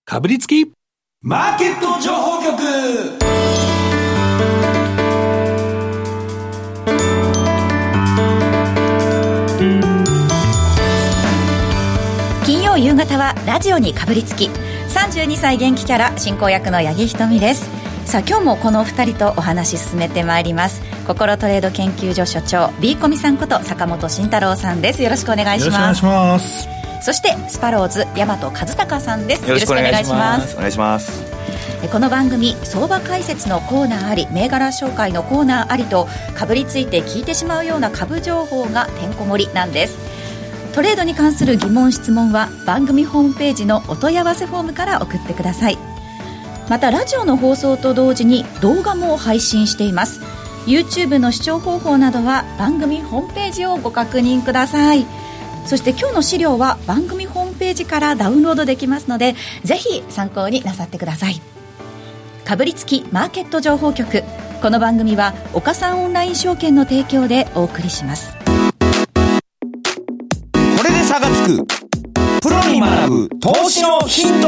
かぶりつきマーケット情報局。 金曜夕方はラジオにかぶりつき、32歳元気キャラ進行役の八木ひとみです。さあ今日もこのお二人とお話進めてまいります。心トレード研究所所長 B コミさんこと坂本慎太郎さんです。よろしくお願いします。 よろしくお願いします。 そしてスパローズ大和和孝さんです。 よろしくお願いします。お願いします。 この番組相場解説のコーナーあり、銘柄紹介のコーナーありと、かぶりついて聞いてしまうような株情報がてんこ盛りなんです。トレードに関する疑問質問は番組ホームページのお問い合わせフォームから送ってください。またラジオの放送と同時に動画も配信しています。 YouTube の視聴方法などは番組ホームページをご確認ください。そして今日の資料は番組ホームページからダウンロードできますので、ぜひ参考になさってください。かぶりつきマーケット情報局。この番組は岡三オンライン証券の提供でお送りします。 これで差がつくプロに学ぶ投資のヒント。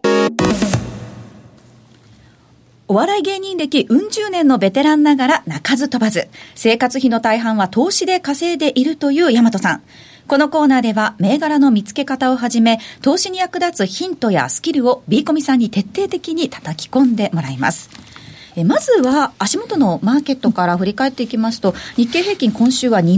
お笑い芸人歴うん十年のベテランながら鳴かず飛ばず、生活費の大半は投資で稼いでいるという大和さん。このコーナーでは銘柄の見つけ方をはじめ、投資に役立つヒントやスキルを B コミさんに徹底的に叩き込んでもらいます。まずは足元のマーケットから振り返っていきますと、日経平均今週は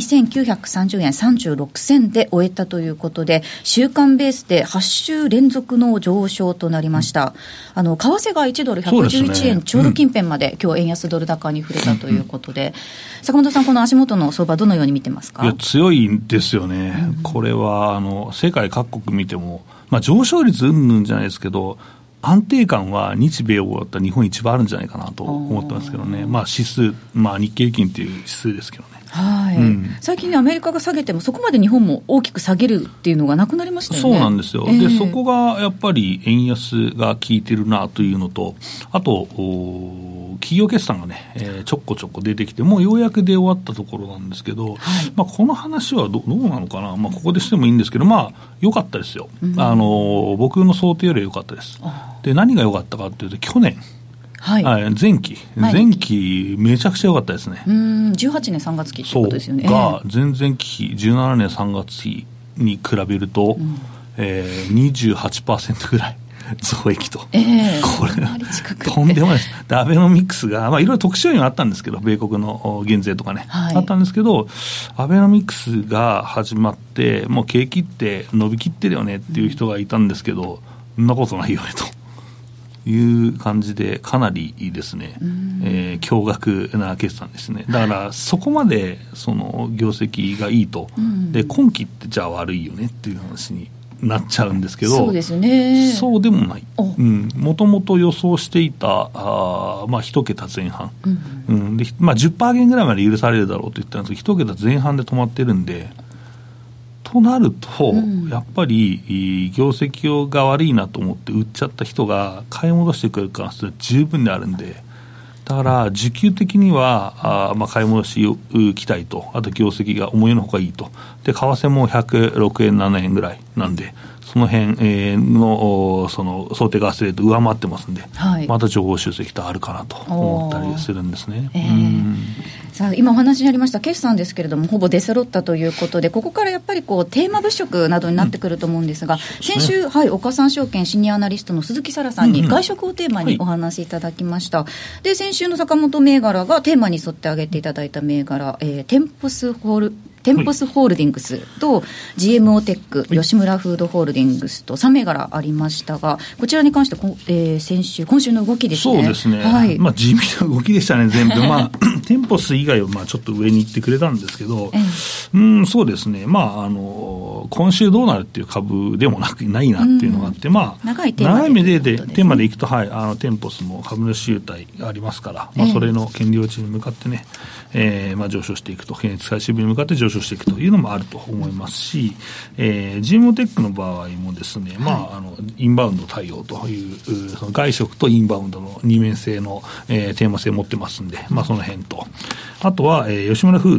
22,930 円36銭で終えたということで、週間ベースで8週連続の上昇となりました。為替が1ドル111円ちょうど近辺まで、今日円安ドル高に触れたということで、坂本さん、この足元の相場どのように見てますか？ いや強いんですよね、これは世界各国見ても、上昇率うんぬんじゃないですけど、安定感は日米をだったら日本一番あるんじゃないかなと思ってますけどね。指数、日経平均っていう指数ですけどね。 はい、最近アメリカが下げてもそこまで日本も大きく下げるっていうのがなくなりましたよね。 そうなんですよ、でそこがやっぱり円安が効いてるなというのと、あと企業決算がね、ちょこちょこ出てきて、もうようやく出終わったところなんですけど、この話はどうなのかな、ここでしてもいいんですけど、良かったですよ、僕の想定より良かったです。で何が良かったかというと、去年前期めちゃくちゃ良かったですね。 18年3月期ってことですよね。 が前々期17年3月期に比べると、28% ぐらい増益と、これとんでもないです。でアベノミクスが、いろいろ特殊要因はあったんですけど、米国の減税とかね、あったんですけど、アベノミクスが始まってもう景気って伸びきってるよねっていう人がいたんですけど、そんなことないよねという感じで、かなりいいですね、驚愕な決算ですね。だからそこまでその業績がいいと、で今期ってじゃあ悪いよねっていう話になっちゃうんですけど、 そうですね、 そうでもない。もともと予想していた一桁前半、で10% 減ぐらいまで許されるだろうと言ったんですけど、1桁前半で止まってるんで、となると、やっぱり業績が悪いなと思って売っちゃった人が買い戻してくる可能性は十分であるんで、だから需給的には買い戻し期待と、あと業績が思いのほかいいと。で為替も106円7円ぐらいなんで、その辺のその想定為替レート上回ってますんで、また情報修正期待あるかなと思ったりするんですね。 さあ今お話にありました決算ですけれども、ほぼ出揃ったということで、ここからやっぱりテーマ物色などになってくると思うんですが、先週、岡三証券シニアアナリストの鈴木沙羅さんに外食をテーマにお話しいただきました。で先週の坂本銘柄がテーマに沿って挙げていただいた銘柄、テンポスホールディングスと GMO テック、吉村フードホールディングスと3銘柄ありましたが、こちらに関して今週の動きですね。 そうですね、地味な動きでしたね全部。テンポス以外はちょっと上に行ってくれたんですけど、そうですね、今週どうなるっていう株でもないなっていうのがあって、長い目でテーマでいくと、テンポスも株主優待がありますから、それの権利落ちに向かってね、上昇していくと、権利使い支部に向かって上昇していくというのもあると思いますし、GMO テックの場合もですね、インバウンド対応という、その外食とインバウンドの二面性の、テーマ性を持ってますんで、その辺と、あとは、吉村フードで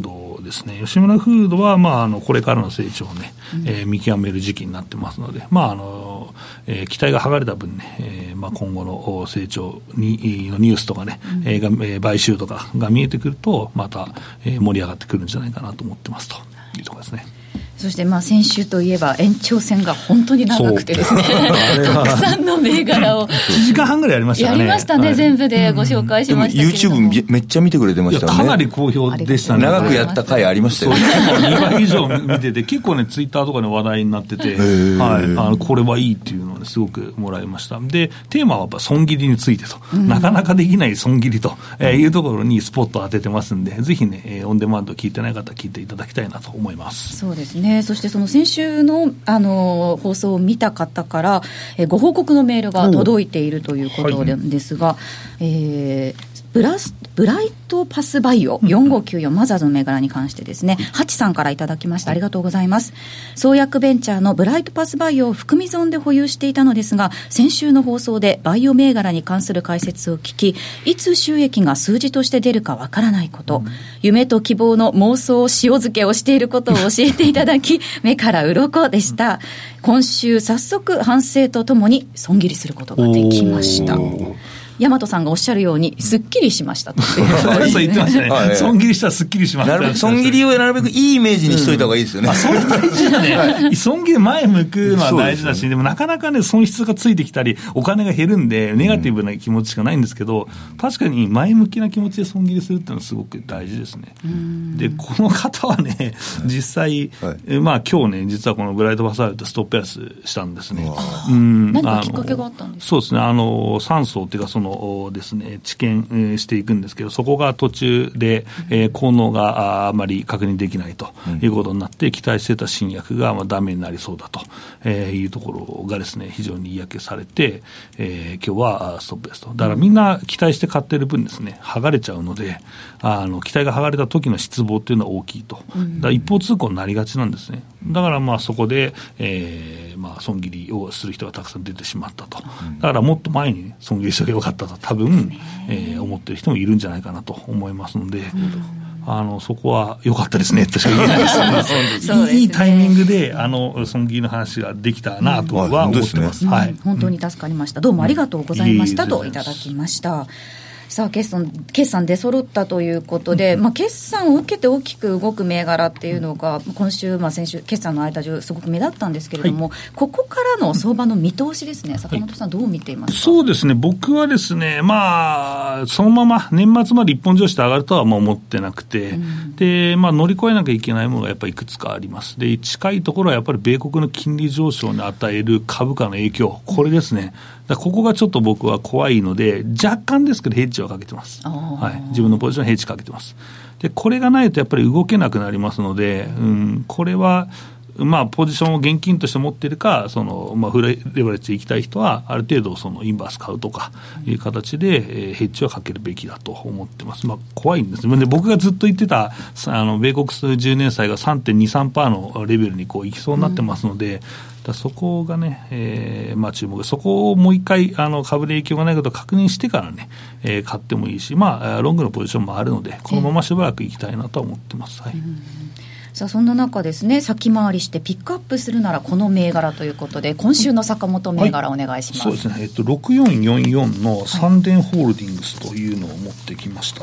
ですね、吉村フードは、これからの成長をね、見極める時期になってますので、期待が剥がれた分ね、今後の成長にのニュースとかね、買収とかが見えてくると、また、盛り上がってくるんじゃないかなと思ってますというところですね。 そして先週といえば延長戦が本当に長くてですねたくさんの銘柄を 1時間半ぐらいやりましたね。 やりましたね、はい、全部でご紹介しましたけれども、 YouTube めっちゃ見てくれてましたよね。 かなり好評でしたね。 長くやった回ありましたよね。 2倍以上見てて結構ねツイッターとかで話題になってて、はい、これはいいっていうのを、ね、すごくもらいました。でテーマはやっぱ損切りについてと、なかなかできない損切りと、いうところにスポットを当ててますんで、ぜひねオンデマンド聞いてない方は聞いていただきたいなと思います。 そうですね。そしてその先週の、放送を見た方から、ご報告のメールが届いているということなんですが、ブライトパスバイオ4594マザーズの銘柄に関してですね、ハチさんからいただきました。ありがとうございます。創薬ベンチャーのブライトパスバイオを含み損で保有していたのですが、先週の放送でバイオ銘柄に関する解説を聞き、いつ収益が数字として出るかわからないこと、夢と希望の妄想塩漬けをしていることを教えていただき目から鱗でした。今週早速反省とともに損切りすることができました。大和さんがおっしゃるようにすっきりしましたと言ってましたね、はい、損切りしたらすっきりしました。 なるべく損切りをなるべくいいイメージにしといた方がいいですよね、 それ大事だね、はい、損切り前向くのは大事だし、でもなかなかね損失がついてきたりお金が減るんでネガティブな気持ちしかないんですけど、確かに前向きな気持ちで損切りするっていうのはすごく大事ですね。でこの方はね実際、はい、今日ね実はこのブライトパスバイオってストップ安したんですね。 何かきっかけがあったんですか？ そうですね、酸素っていうかそのですね治験していくんですけど、そこが途中で効能があまり確認できないということになって、期待してた新薬がダメになりそうだというところがですね非常に嫌気されて、今日はストップですと。だからみんな期待して買ってる分ですね剥がれちゃうので、期待が剥がれた時の失望っていうのは大きいと。だから一方通行になりがちなんですね。だからそこで、損切りをする人がたくさん出てしまったと。だからもっと前に、ね、損切りしとけばよかったと多分、思ってる人もいるんじゃないかなと思いますので、そこは良かったですねとしか言えないですね。いいタイミングで損切りの話ができたなとは思ってます。はい、 本当に助かりました。どうもありがとうございました、といただきました。さあ決算出揃ったということで、決算を受けて大きく動く銘柄っていうのが今週、先週決算の間中すごく目立ったんですけれども、はい、ここからの相場の見通しですね、坂本さんどう見ていますか？ そうですね、僕はですね、そのまま年末まで一本上して上がるとは思ってなくて、で乗り越えなきゃいけないものがやっぱりいくつかあります。で近いところはやっぱり米国の金利上昇に与える株価の影響、これですね。ここがちょっと僕は怖いので、若干ですけどヘッジはかけてます。はい、自分のポジションヘッジかけてます。でこれがないとやっぱり動けなくなりますので、これはポジションを現金として持っているか、フレレバレッジでいきたい人はある程度インバース買うとかいう形で、ヘッジはかけるべきだと思ってます。怖いんですね。で僕がずっと言ってた米国10年債が 3.23% のレベルに行きそうになってますので、そこがね、注目。そこをもう一回株で影響がないことを確認してからね、買ってもいいし、ロングのポジションもあるのでこのまましばらくいきたいなと思ってます。はい。 さあそんな中ですね、先回りしてピックアップするならこの銘柄ということで、今週の坂本銘柄お願いします。 そうですね、6444のサンデンホールディングスというのを持ってきました。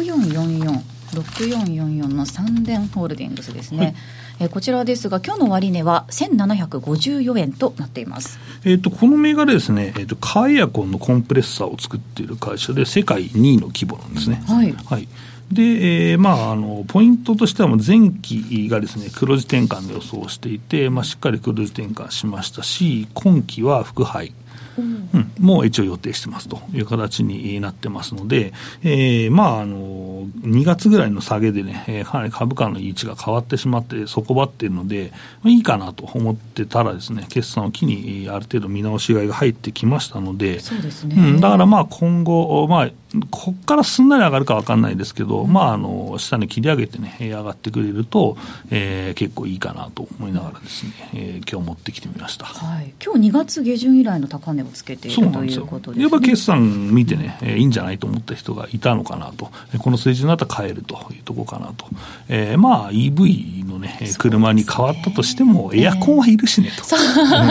6444のサンデンホールディングスですね。こちらですが今日の終値は1754円となっています。 この銘柄ですね、カーエアコンのコンプレッサーを作っている会社で世界2位の規模なんですね。はい、はい。でポイントとしては前期がですね黒字転換で予想していて、しっかり黒字転換しましたし、今期は副配もう一応予定してますという形になってますので、2月ぐらいの下げでね、かなり株価の位置が変わってしまって底張っているので、いいかなと思ってたらですね、決算を機にある程度見直し買いが入ってきましたので、 そうですね、 だから今後、 ここからすんなり上がるか分かんないですけど、下に切り上げてね、上がってくれると、結構いいかなと思いながらですね、今日持ってきてみました。 はい、今日2月下旬以来の高値をつけているということですね。 やっぱ決算見てね、いいんじゃないと思った人がいたのかなと、この水準になったら買えるというところかなと。EV のね、車に変わったとしても、エアコンはいるしねと。 そう、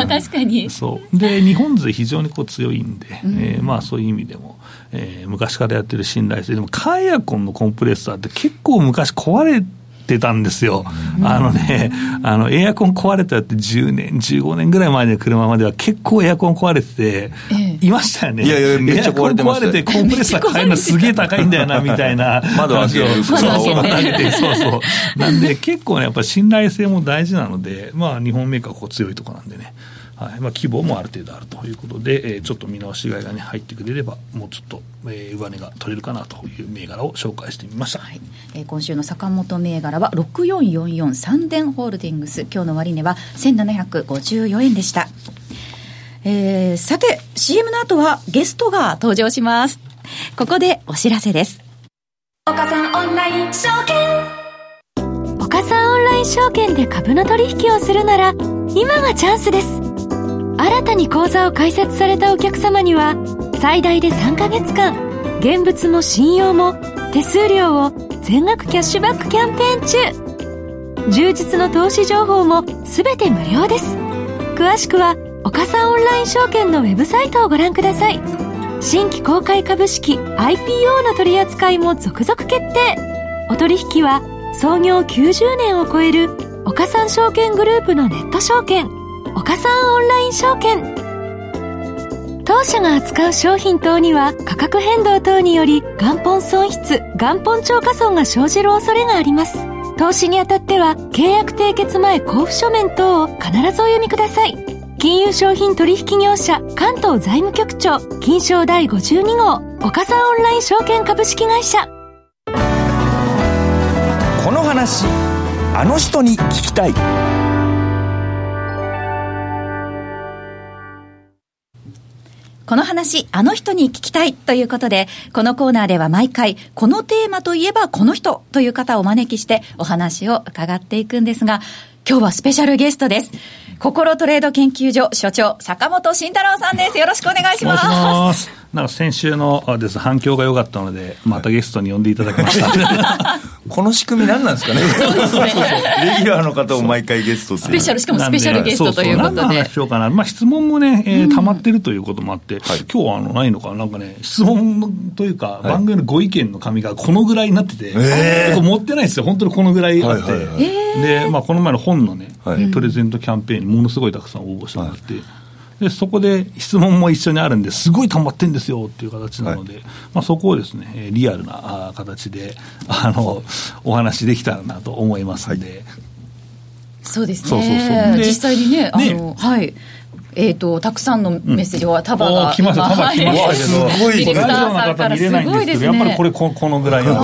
確かに。 そうで、日本勢非常に強いんで、そういう意味でも、昔からやってる信頼性でも、カーエアコンのコンプレッサーって結構昔壊れてたんですよ。エアコン壊れたって10年、15年ぐらい前の車までは結構エアコン壊れてて、いましたよね。 いやいや、めっちゃ壊れてました。 エアコン壊れてコンプレッサー変えるのすげえ高いんだよな、みたいな。 窓開ける。 そう。なんで結構ね、やっぱり信頼性も大事なので、日本メーカー強いところなんでね。はい、規模もある程度あるということで、ちょっと見直し買いが、ね、入ってくれればもうちょっと、上値が取れるかなという銘柄を紹介してみました。はい、 今週の坂本銘柄は6444サンデンホールディングス、今日の終値は1754円でした。さて CM の後はゲストが登場します。ここでお知らせです。 岡さんオンライン証券、岡さんオンライン証券で株の取引をするなら今がチャンスです。新たに口座を開設されたお客様には最大で3ヶ月間現物も信用も手数料を全額キャッシュバックキャンペーン中。充実の投資情報も全て無料です。詳しくは岡さんオンライン証券のウェブサイトをご覧ください。新規公開株式 IPO の取り扱いも続々決定。お取引は創業90年を超える岡三証券グループのネット証券岡三オンライン証券。当社が扱う商品等には価格変動等により元本損失元本超過損が生じる恐れがあります。投資にあたっては契約締結前交付書面等を必ずお読みください。金融商品取引業者関東財務局長金商第52号岡三オンライン証券株式会社。 この話あの人に聞きたい。 この話あの人に聞きたいということで、このコーナーでは毎回このテーマといえばこの人という方をお招きしてお話を伺っていくんですが、今日はスペシャルゲストです。心トレード研究所所長坂本慎太郎さんです。よろしくお願いします。 なんか先週のです反響が良かったのでまたゲストに呼んでいただきましたこの仕組み何なんですかね。 そうですねレギュラーの方を毎回ゲストっていうスペシャル、しかもスペシャルゲストということで、 何の話しようかな、質問もね、溜まってるということもあって、今日はないのかな、なんかね質問というか、番組のご意見の紙がこのぐらいになってて、持ってないですよ。本当にこのぐらいあって、で、この前の本のね、プレゼントキャンペーンにものすごいたくさん応募してもらって、でそこで質問も一緒にあるんですごい溜まってんですよっていう形なので、そこをですねリアルな形でお話できたらなと思いますので、 そうですね。実際にねたくさんのメッセージは束が来ましたけど、 すごいラジオの方見れないんですけど、やっぱりこのぐらいの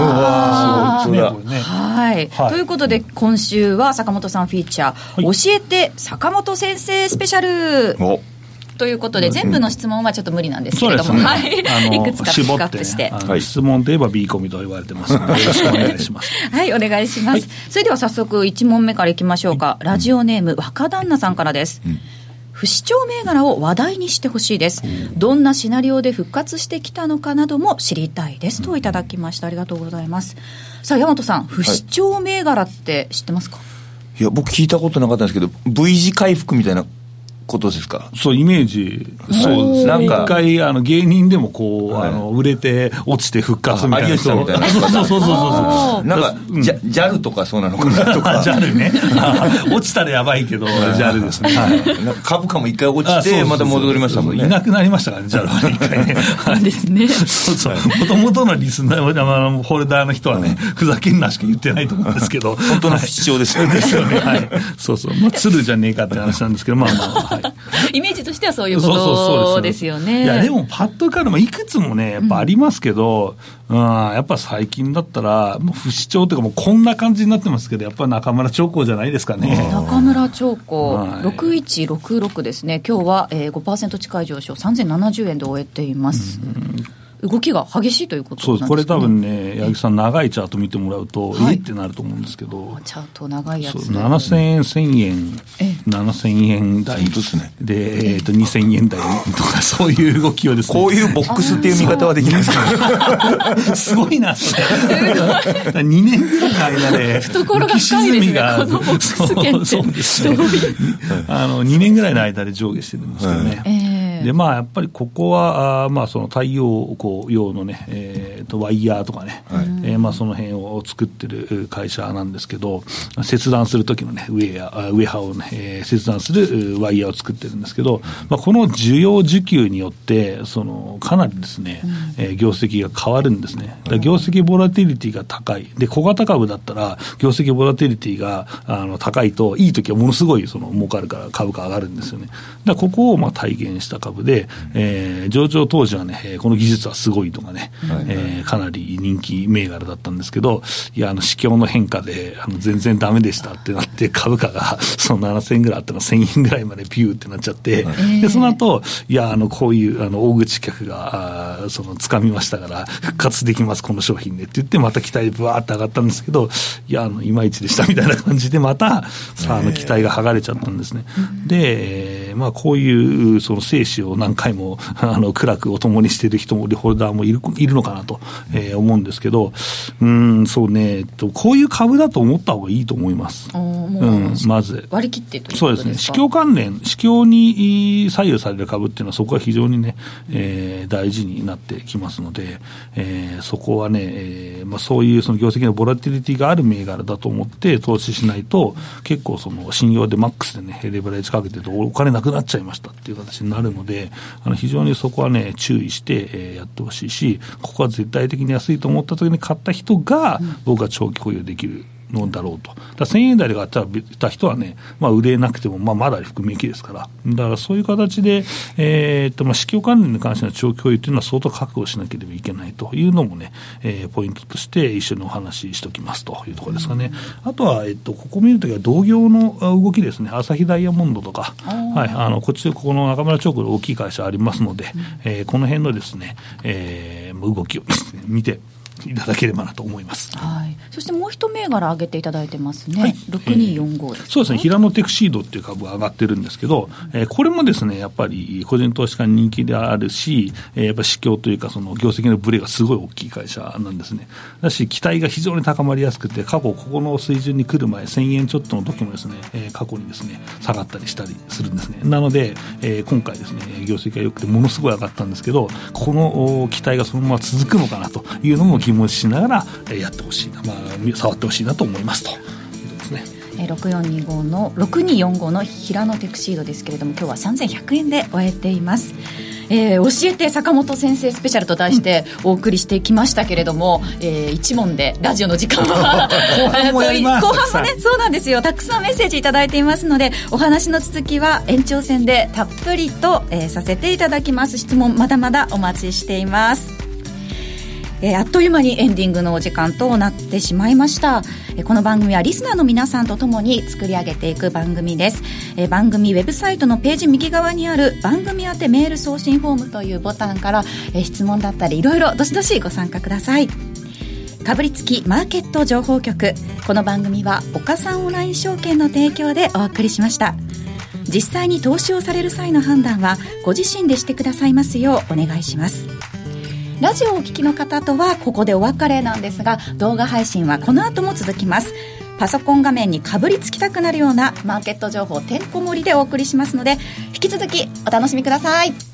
ということで今週は坂本さんフィーチャー、教えて坂本先生スペシャルということで、全部の質問はちょっと無理なんですけれども、いくつかピックアップして質問といえば B コミと言われてますのでよろしくお願いしますはい、お願いします。それでは早速1問目からいきましょうか。ラジオネーム若旦那さんからです。不死鳥銘柄を話題にしてほしいです。どんなシナリオで復活してきたのかなども知りたいですといただきました。ありがとうございます。さあ大和さん、不死鳥銘柄って知ってますか？ いや僕聞いたことなかったんですけど V 字回復みたいなことですか？ そうイメージ、そうです。なんか一回芸人でも売れて落ちて復活みたいな、 有吉さんみたいなそうなんかJAL とかそうなのかなとか JAL ね落ちたらやばいけど JAL ですね。 なんか株価も一回落ちてまた戻りましたもんね。 いなくなりましたからね JAL は一回ねですね。 もともとのリスナーホルダーの人はねふざけんなしか言ってないと思うんですけど本当の不死鳥ですよね。 ですよね。鶴じゃねえかって話なんですけどイメージとしてはそういうことですよね。 いやでもパッとからいくつもねやっぱありますけど、やっぱ最近だったらもう不死鳥というかもうこんな感じになってますけど、やっぱ中村長江じゃないですかね。 中村長江、6166ですね。今日は 5% 近い上昇3070円で終えています。 動きが激しいということなんですかね。 そうです。これ多分ね、八木さん長いチャート見てもらうと、ってなると思うんですけど、 チャート長いやつ、 7000円、1000円、7000円台で、2000円台とか、そういう動きをですね。 こういうボックスっていう見方はできないですか？ すごいな、それ。2年ぐらいの間で、 懐が深いですね、このボックス圏って。 そうですね。2年ぐらいの間で上下してるんですけどね。でまあ、やっぱりここはまあ、その太陽光用のね、ワイヤーとかね、まあ、その辺を作ってる会社なんですけど、切断するときのね、ウエハをね、切断するワイヤーを作ってるんですけど、まあ、この需要需給によってかなりですね、業績が変わるんですね。だから業績ボラティリティが高いで、小型株だったら業績ボラティリティが高いと、いいときはものすごい儲かるから株価上がるんですよね。だからここをまあ体現した株で、上場当時はね、この技術はすごいとかね、かなり人気銘柄だったんですけど、いや、市況の変化で全然ダメでしたってなって、株価がその7000円ぐらいあったの1000円ぐらいまでピューってなっちゃって、でその後、いや、こういう大口客が掴みましたから復活できますこの商品でって言って、また期待でブワーって上がったんですけど、いや、いまいちでしたみたいな感じで、またさあ期待が剥がれちゃったんですね。で、まあ、こういうその生死を何回も苦楽を共にしている人もホルダーもいるのかなと、思うんですけど、そうね、こういう株だと思った方がいいと思います。まず割り切ってということですか。 そうですね。市況関連、市況に左右される株っていうのはそこは非常にね、大事になってきますので、そこはね、まあ、そういうその業績のボラティリティがある銘柄だと思って投資しないと、結構信用でマックスでねレバレッジかけてるとお金なくなっちゃいましたっていう形になるので、非常にそこはね注意して、やってほしいし、ここは絶対的に安いと思った時に買った人が僕は長期保有できるのだろうと。だ1000円台で買った人はね、まあ、売れなくても、まだ含み益ですから。だからそういう形で、市況関連に関しての長期保有というのは相当確保しなければいけないというのもね、ポイントとして一緒にお話ししておきますというところですかね。あとは、ここ見るときは同業の動きですね。朝日ダイヤモンドとか、はい、こっちでここの中村チョークの大きい会社ありますので、この辺のですね、動きをですね、見ていただければなと思います。 はい。そしてもう一銘柄挙げていただいてますね。はい、6245です。 そうですね。平野テクシードっていう株が上がってるんですけど、これもですね、やっぱり個人投資家に人気であるし、やっぱ市況というかその業績のブレがすごい大きい会社なんですね。だし期待が非常に高まりやすくて、過去ここの水準に来る前1000円ちょっとの時もですね、過去にですね下がったりしたりするんですね。なので、今回ですね業績が良くてものすごい上がったんですけど、この期待がそのまま続くのかなというのも気持ちしながらやってほしいな、触ってほしいなと思いますということですね。 6245の平野テクシードですけれども、今日は3100円で終えています。教えて坂本先生スペシャルと題してお送りしてきましたけれども、一問でラジオの時間は後半もやります。 後半もね、そうなんですよ。たくさんメッセージいただいていますので、お話の続きは延長戦でたっぷりと、させていただきます。質問まだまだお待ちしています。あっという間にエンディングのお時間となってしまいました。この番組はリスナーの皆さんとともに作り上げていく番組です。番組ウェブサイトのページ右側にある番組宛てメール送信フォームというボタンから、質問だったりいろいろどしどしご参加ください。かぶりつきマーケット情報局、この番組は岡三オンライン証券の提供でお送りしました。実際に投資をされる際の判断はご自身でしてくださいますようお願いします。ラジオをお聞きの方とはここでお別れなんですが、動画配信はこの後も続きます。パソコン画面にかぶりつきたくなるようなマーケット情報てんこ盛りでお送りしますので、引き続きお楽しみください。